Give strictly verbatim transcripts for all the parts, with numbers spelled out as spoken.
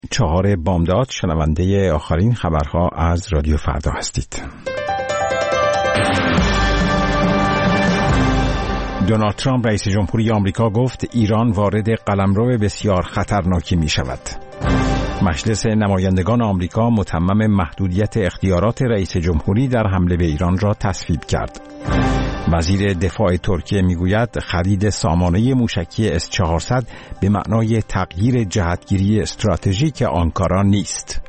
چهار بامداد شنونده آخرین خبرها از رادیو فردا هستید. دونالد ترامپ رئیس جمهوری آمریکا گفت ایران وارد قلمرو بسیار خطرناکی می شود. مجلس نمایندگان آمریکا متمم محدودیت اختیارات رئیس جمهوری در حمله به ایران را تصویب کرد. وزیر دفاع ترکیه میگوید خرید سامانه موشکی اس چهارصد به معنای تغییر جهتگیری استراتژیک آنکارا نیست.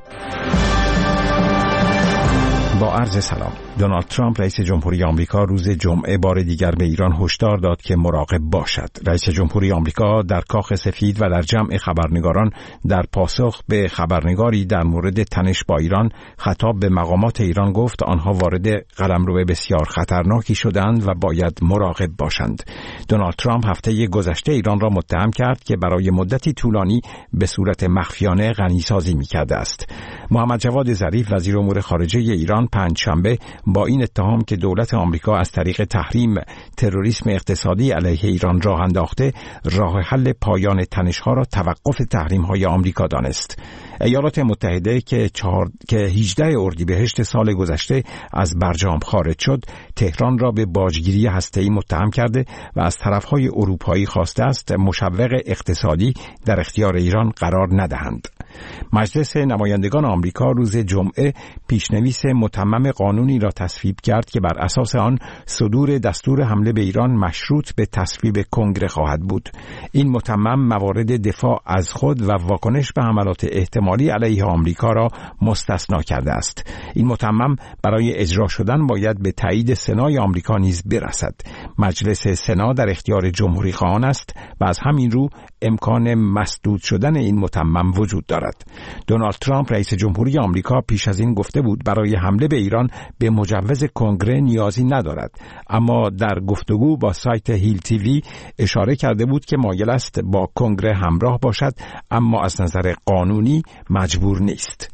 با عرض سلام. دونالد ترامپ رئیس جمهوری آمریکا روز جمعه بار دیگر به ایران هشدار داد که مراقب باشد. رئیس جمهوری آمریکا در کاخ سفید و در جمع خبرنگاران در پاسخ به خبرنگاری در مورد تنش با ایران خطاب به مقامات ایران گفت آنها وارد قلمرو بسیار خطرناکی شدند و باید مراقب باشند. دونالد ترامپ هفته گذشته ایران را متهم کرد که برای مدتی طولانی به صورت مخفیانه غنیسازی می‌کرده است. محمد جواد ظریف وزیر امور خارجه ایران پنجشنبه با این اتهام که دولت آمریکا از طریق تحریم تروریسم اقتصادی علیه ایران راه انداخته، راه حل پایان تنش‌ها را توقف تحریم‌های آمریکا دانست. ایالات متحده که چهار که هجدهم اردیبهشت سال گذشته از برجام خارج شد، تهران را به باجگیری هسته‌ای متهم کرده و از طرف‌های اروپایی خواسته است مشوق اقتصادی در اختیار ایران قرار ندهند. مجلس نمایندگان آمریکا روز جمعه پیشنویس متمم قانونی را تصویب کرد که بر اساس آن صدور دستور حمله به ایران مشروط به تصویب کنگره خواهد بود. این متمم موارد دفاع از خود و واکنش به حملات احتمالی علیه آمریکا را مستثنا کرده است. این متمم برای اجرا شدن باید به تایید سنای آمریکا نیز برسد. مجلس سنا در اختیار جمهوری خواهان است و از همین رو امکان مسدود شدن این متمم وجود دارد. دونالد ترامپ رئیس جمهوری آمریکا پیش از این گفته بود برای حمله به ایران به مجوز کنگره نیازی ندارد، اما در گفتگو با سایت هیل تیوی اشاره کرده بود که مایل است با کنگره همراه باشد، اما از نظر قانونی مجبور نیست.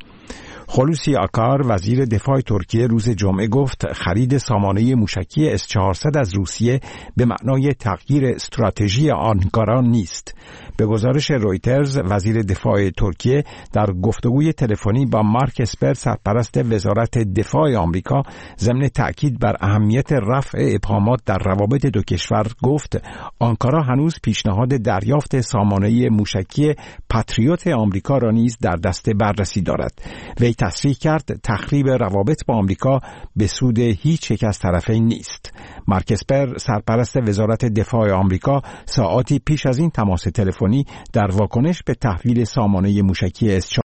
خلوصی آکار وزیر دفاع ترکیه روز جمعه گفت خرید سامانه موشکی اس چهارصد از روسیه به معنای تغییر استراتژی آنکارا نیست. به گزارش رویترز وزیر دفاع ترکیه در گفتگوی تلفنی با مارک اسپر سرپرست وزارت دفاع آمریکا ضمن تأکید بر اهمیت رفع ابهامات در روابط دو کشور گفت آنکارا هنوز پیشنهاد دریافت سامانه موشکی پاتریوت آمریکا را نیز در دست بررسی دارد. وی تصریح کرد تخریب روابط با آمریکا به سود هیچ یک از طرفین نیست. مارک اسپر سرپرست وزارت دفاع آمریکا ساعاتی پیش از این تماس تلفنی در واکنش به تحویل سامانه موشکی اس